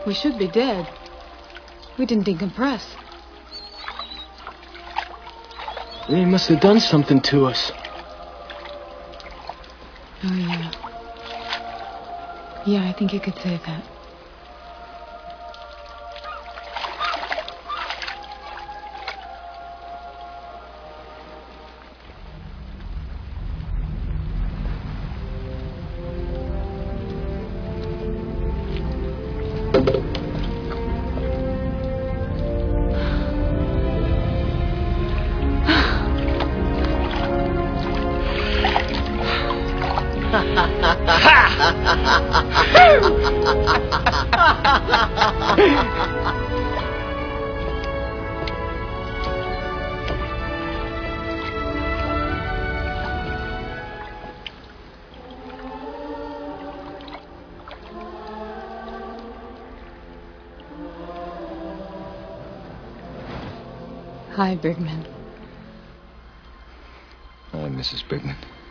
We should be dead. We didn't decompress. They must have done something to us. Oh, yeah. Yeah, I think you could say that. Hi, Brigman. Hi, Mrs. Brigman.